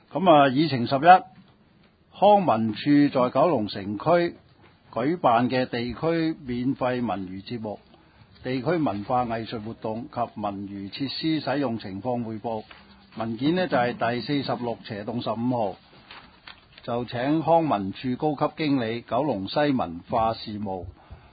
咁啊，議程11，康文署在九龍城區舉辦嘅地區免費文娛節目、地區文化藝術活動及文娛設施使用情況匯報文件呢，就係第46/15號，就請康文署高級經理九龍西文化事務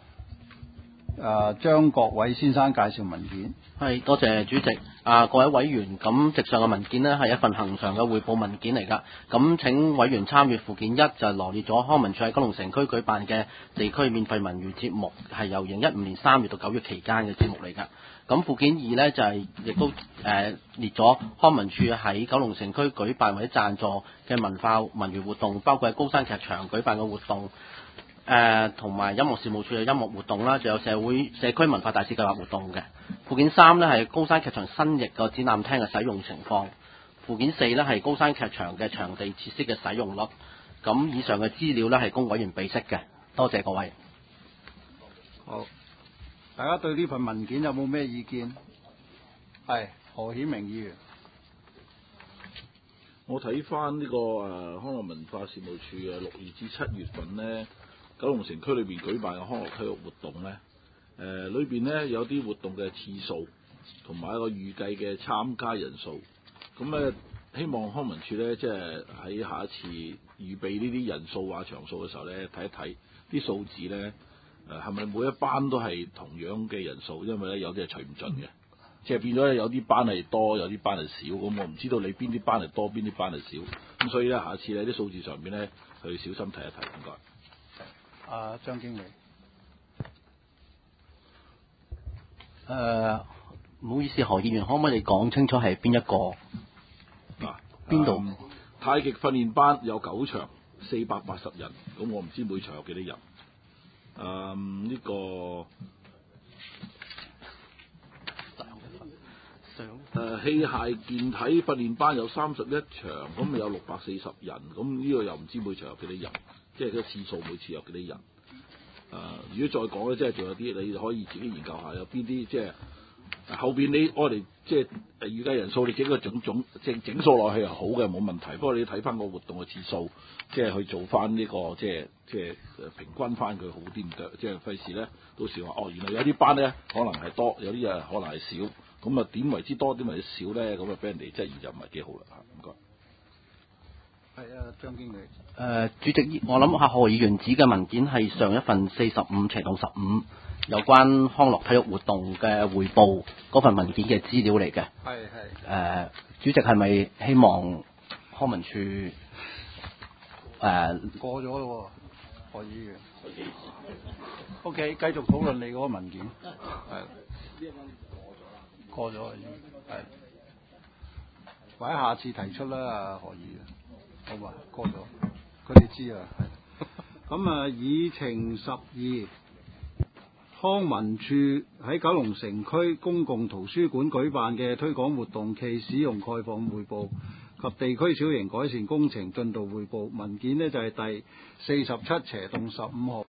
張國偉先生介紹文件。 係，多謝主席。各位委員，咁直上嘅文件呢係一份恆常嘅匯報文件嚟㗎。咁請委員參閱附件1，就係羅列咗康文署喺九龍城區舉辦嘅地區免費文娛節目，係由2015年3月到9月期間嘅節目嚟㗎。咁附件2呢，就係亦都列咗康文署喺九龍城區舉辦或者贊助嘅文化文娛活動，包括喺高山劇場舉辦嘅活動。同埋音樂事務處嘅音樂活動啦，仲有社區文化大使計劃活動嘅。附件3呢係高山劇場新翼個展覽廳嘅使用情況。附件4呢係高山劇場嘅場地設施嘅使用率。咁以上嘅資料呢係供委員備悉嘅。多謝各位。 好，大家對呢份文件有冇咩意見？係何顯明議員。 我睇翻呢個康樂文化事務處6月至7月份呢，九龍城區裏邊舉辦嘅康樂體育活動呢，裏邊呢有啲活動嘅次數同埋一個預計嘅參加人數，咁咧希望康文署呢，即係喺下一次預備呢啲人數啊場數嘅時候呢，睇一睇啲數字呢，係咪每一班都係同樣嘅人數，因為呢有啲係除唔盡嘅。即係變咗有啲班係多，有啲班係少，咁我唔知道你邊啲班係多，邊啲班係少，咁所以咧，下次咧啲數字上邊咧，去小心睇一睇，唔該。 張經理。 唔好意思，何議員，可唔可以你講清楚係邊一個？邊度？ 太極訓練班有9場，480人，咁我唔知每場有幾多人。呢個。器械健體訓練班有31場，咁有640人，咁呢個又唔知每場有幾多人，即係個次數每次有幾多人。如果再講咧，即係仲有啲你可以自己研究下，有邊啲即係後邊你我哋即係預計人數，你整個整數落去係好嘅，冇問題。不過你睇翻個活動嘅次數，即係去做翻呢個即係平均翻佢好啲唔得，即係費事咧到時話原來有啲班咧可能係多，有啲可能係少。咁啊，點為之多，點為之少咧？咁啊，俾人哋質疑就唔係幾好啦嚇，唔該。 係張經理。 主席，我諗何議員指嘅文件係上一份45/15有關康樂體育活動嘅匯報嗰份文件嘅資料嚟嘅。係。主席係咪希望康文署過咗咯喎，何議員。OK， 繼續討論你嗰個文件。係。過咗已經係，或者下次提出啦，何議員，好嘛？過咗，佢哋知啊，係。咁議程12，康文署喺九龍城區公共圖書館舉辦嘅推廣活動暨使用概況匯報及地區小型改善工程進度匯報文件呢，就係第47/15號。